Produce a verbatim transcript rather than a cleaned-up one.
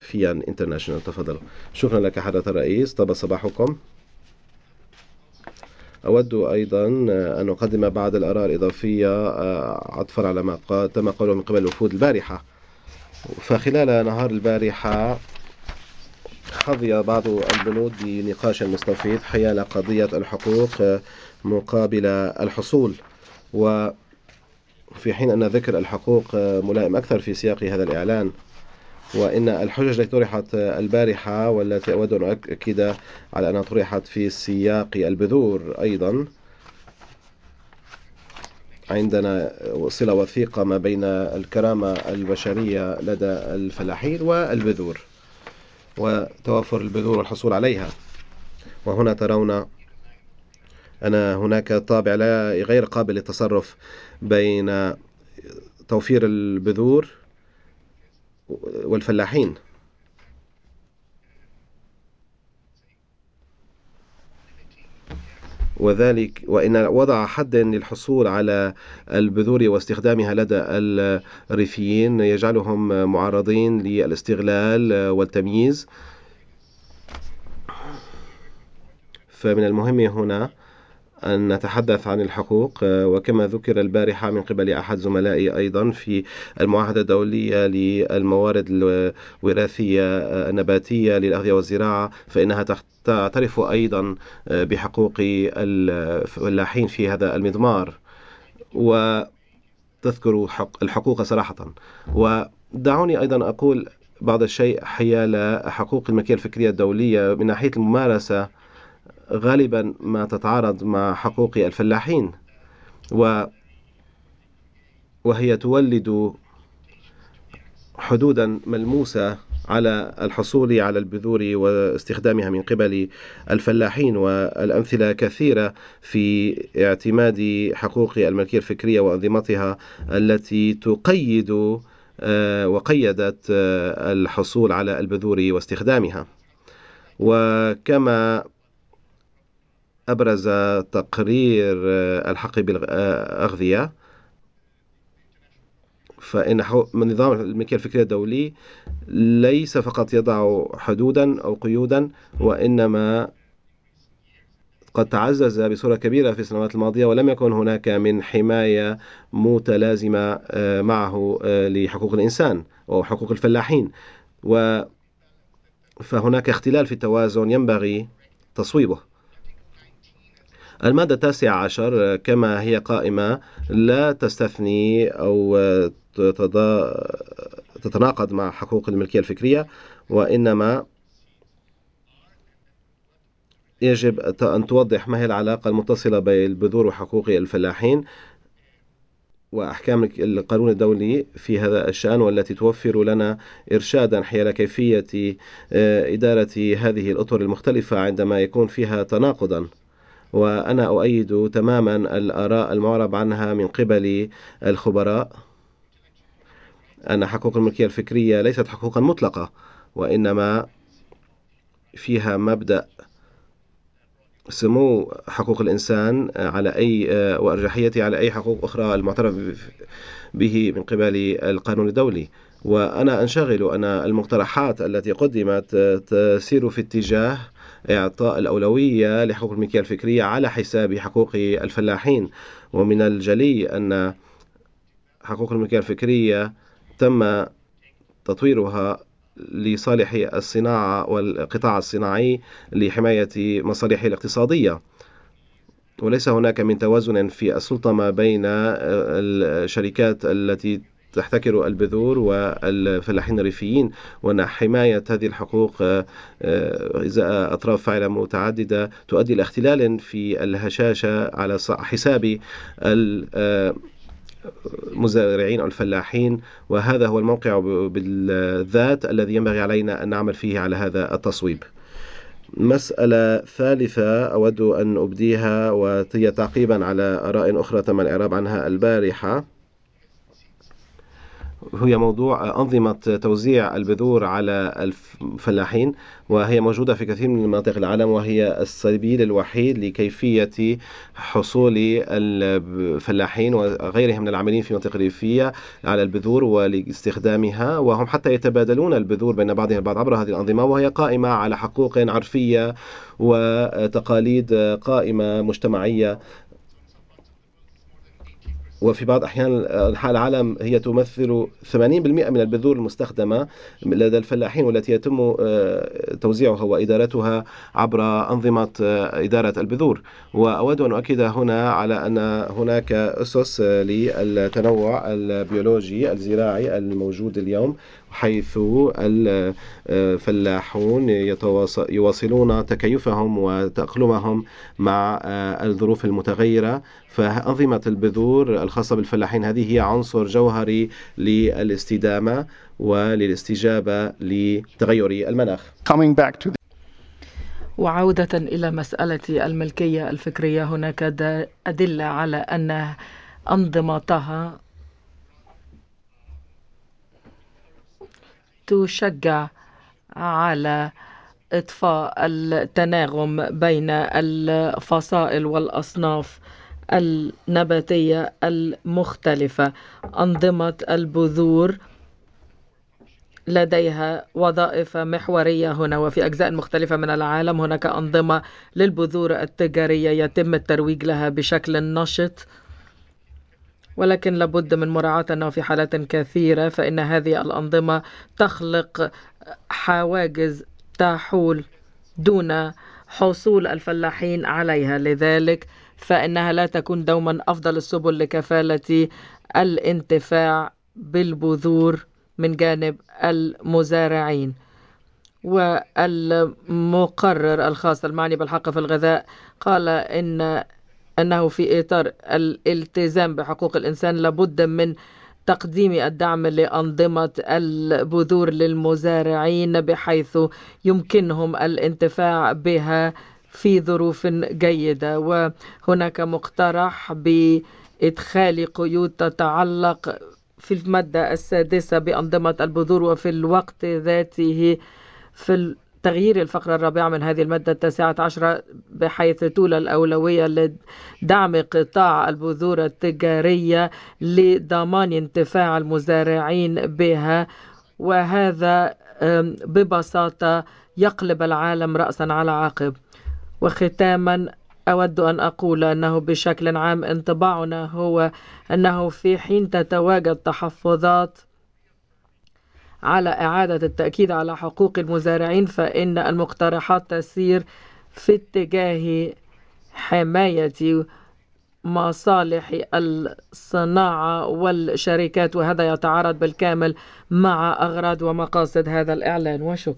فيان انترناشونال. تفضل. شكرا لك حضرة الرئيس. طاب صباحكم. أود أيضا أن أقدم بعض الآراء الإضافية عطفا على ما تم قوله من قبل الوفود البارحة. فخلال نهار البارحة حظي بعض البنود بنقاش مستفيض حيال قضية الحقوق مقابل الحصول، وفي حين أن ذكر الحقوق ملائم أكثر في سياق هذا الإعلان، وإن الحجج التي طرحت البارحة والتي أود أن أؤكد على أنها طرحت في سياق البذور أيضا، عندنا صلة وثيقة ما بين الكرامة البشرية لدى الفلاحين والبذور وتوفر البذور والحصول عليها. وهنا ترون أن هناك طابع لا غير قابل للتصرف بين توفير البذور والفلاحين، وذلك وإن وضع حد للحصول على البذور واستخدامها لدى الريفيين يجعلهم معرضين للاستغلال والتمييز. فمن المهم هنا أن نتحدث عن الحقوق، وكما ذكر البارحة من قبل أحد زملائي أيضا في المعاهدة الدولية للموارد الوراثية النباتية للأغذية والزراعة، فإنها تعترف أيضا بحقوق الفلاحين في هذا المضمار وتذكر الحقوق صراحة. ودعوني أيضا أقول بعض الشيء حيال حقوق الملكية الفكرية الدولية من ناحية الممارسة. غالبا ما تتعارض مع حقوق الفلاحين، و وهي تولد حدودا ملموسة على الحصول على البذور واستخدامها من قبل الفلاحين، والأمثلة كثيرة في اعتماد حقوق الملكية الفكرية وأنظمتها التي تقيد وقيدت الحصول على البذور واستخدامها. وكما أبرز تقرير الحق بالأغذية، فإن نظام الملكية الفكرية الدولي ليس فقط يضع حدودا أو قيودا، وإنما قد تعزز بصورة كبيرة في السنوات الماضية، ولم يكن هناك من حماية متلازمة معه لحقوق الإنسان وحقوق الفلاحين، و فهناك اختلال في التوازن ينبغي تصويبه. المادة التاسعة عشر كما هي قائمة لا تستثني أو تتناقض مع حقوق الملكية الفكرية، وإنما يجب أن توضح ما هي العلاقة المتصلة بين البذور وحقوق الفلاحين وأحكام القانون الدولي في هذا الشأن، والتي توفر لنا إرشادا حيال كيفية إدارة هذه الأطر المختلفة عندما يكون فيها تناقضا. وأنا أؤيد تماما الآراء المعرب عنها من قبل الخبراء أن حقوق الملكية الفكرية ليست حقوقا مطلقة، وإنما فيها مبدأ سمو حقوق الإنسان على أي وأرجحيته على أي حقوق أخرى المعترف به من قبل القانون الدولي. وأنا أنشغل أن المقترحات التي قدمت تسير في اتجاه إعطاء الأولوية لحقوق الملكية الفكرية على حساب حقوق الفلاحين. ومن الجلي أن حقوق الملكية الفكرية تم تطويرها لصالح الصناعة والقطاع الصناعي لحماية مصالحه الاقتصادية، وليس هناك من توازن في السلطة ما بين الشركات التي تحتكر البذور والفلاحين الريفيين، وأن حماية هذه الحقوق إزاء أطراف فاعلة متعددة تؤدي إلى اختلال في الهشاشة على حساب المزارعين أو الفلاحين. وهذا هو الموقع بالذات الذي ينبغي علينا أن نعمل فيه على هذا التصويب. مسألة ثالثة أود أن أبديها وهي تعقيبا على آراء أخرى تم الإعراب عنها البارحة، هي موضوع أنظمة توزيع البذور على الفلاحين، وهي موجودة في كثير من مناطق العالم، وهي السبيل الوحيد لكيفية حصول الفلاحين وغيرهم من العاملين في مناطق الريفية على البذور ولاستخدامها، وهم حتى يتبادلون البذور بين بعضهم البعض عبر هذه الأنظمة، وهي قائمة على حقوق عرفية وتقاليد قائمة مجتمعية. وفي بعض أحيان أنحاء العالم هي تمثل ثمانين بالمئة من البذور المستخدمة لدى الفلاحين، والتي يتم توزيعها وإدارتها عبر أنظمة إدارة البذور. وأود أن أؤكد هنا على أن هناك أسس للتنوع البيولوجي الزراعي الموجود اليوم، حيث الفلاحون يواصلون تكيفهم وتأقلمهم مع الظروف المتغيرة. فأنظمة البذور الخاصة بالفلاحين هذه هي عنصر جوهري للاستدامة وللاستجابة لتغير المناخ. وعودة إلى مسألة الملكية الفكرية، هناك أدلة على أن أنظمتها تشجع على إطفاء التناغم بين الفصائل والأصناف النباتية المختلفة. أنظمة البذور لديها وظائف محورية هنا، وفي أجزاء مختلفة من العالم هناك أنظمة للبذور التجارية يتم الترويج لها بشكل نشط، ولكن لابد من مراعاة أنه في حالات كثيرة فإن هذه الأنظمة تخلق حواجز تحول دون حصول الفلاحين عليها، لذلك فإنها لا تكون دوما أفضل السبل لكفالة الانتفاع بالبذور من جانب المزارعين. والمقرر الخاص المعني بالحق في الغذاء قال إن أنه في إطار الالتزام بحقوق الإنسان لابد من تقديم الدعم لأنظمة البذور للمزارعين بحيث يمكنهم الانتفاع بها في ظروف جيدة. وهناك مقترح بإدخال قيود تتعلق في المادة السادسة بأنظمة البذور، وفي الوقت ذاته في تغيير الفقرة الرابعة من هذه المادة التاسعة عشرة بحيث تولى الأولوية لدعم قطاع البذور التجارية لضمان انتفاع المزارعين بها، وهذا ببساطة يقلب العالم رأسا على عقب. وختاما أود أن أقول أنه بشكل عام انطباعنا هو أنه في حين تتواجد تحفظات على إعادة التأكيد على حقوق المزارعين، فإن المقترحات تسير في اتجاه حماية مصالح الصناعة والشركات، وهذا يتعارض بالكامل مع أغراض ومقاصد هذا الإعلان. وشكرا.